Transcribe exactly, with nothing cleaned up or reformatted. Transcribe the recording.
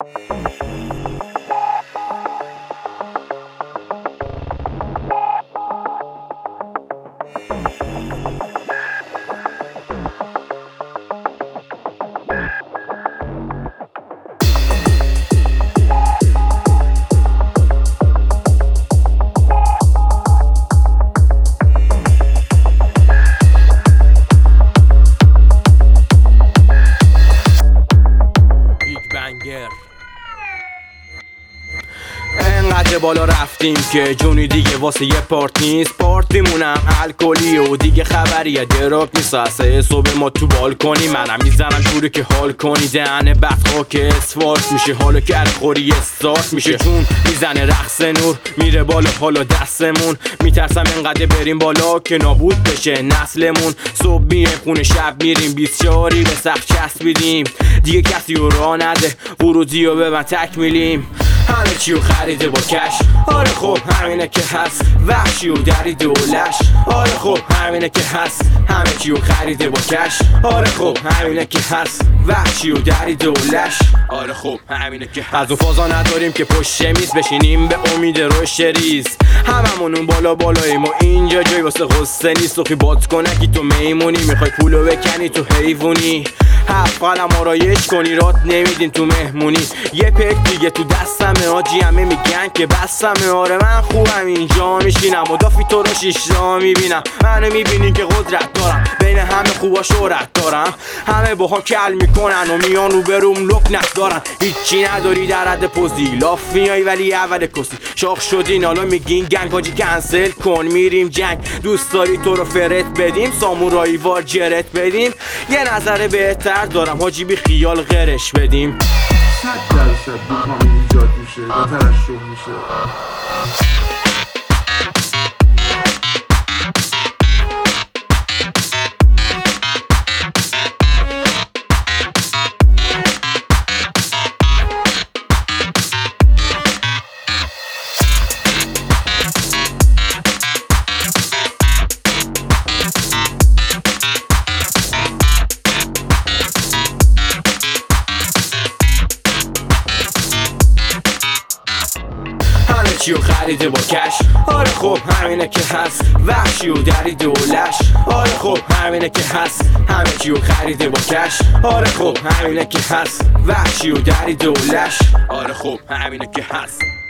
انقدر بالا رفتیم که جونی دیگه واسه یه پارت نیست. پارتیمونم الکلی و دیگه خبریه دراک نیست. سه صبح ما تو بالکنی منم میزنم جوری که حال کنی. دهنه بخا که اسفالت میشه حالا که الخوری استارت میشه. جون میزنه رقص نور میره بالا حالا دستمون. میترسم انقدر بریم بالا که نابود بشه نسلمون. صبح میریم خونه شب میریم بیسیاری به سخت چسبیدیم. دیگه کسی رو راه نده ورودی رو به من تکمیلیم. همه چیو خریده با کش. آره خب همینه که هست. وحشی و دری دولش. آره خب همینه که هست. همه چیو خریده با کش. آره خب همینه که هست. وحشی و دری دولش. آره خب همینه که هست. از اون فازا نداریم که پشت میز بشینیم به امید رشد ریز. هممون اون بالا بالاییم و اینجا جای واسه غصه نیست. سوخی بات کنه که تو میمونی میخوای پولو بکنی تو حیوونی. هفت قلم آرایش کنی رات نمیدین تو مهمونی. یه پک دیگه تو دستمه آجی همه میگن که بستمه. آره من خوبم اینجا میشینم و دافی تو رو شیشتا میبینم. منو میبینین که قدرت دارم بین همه خوبا شهرت دارم. همه با هم کل میکنن و میان رو بروم لکنت دارن. هیچی نداری در حد پوزی لاف میای ولی اول کسی شاخ شدین. حالا میگین گنگ آجی کنسل کن میریم جنگ. دوست داری تو رو فرت بدیم سامورایی وار جرت بدیم. یه نظر بهتر دارم حاجی بی خیال غرش بدیم. صد درصد دوپامین ایجاد میشه و ترشح میشه. چیو خریده با کش. آره خب همینه که هست. وحشی و دری دولش. آره خب همینه که هست. همه چیو خریده با کش. آره خب همینه که هست. وحشی و دری دولش. آره خب همینه که هست.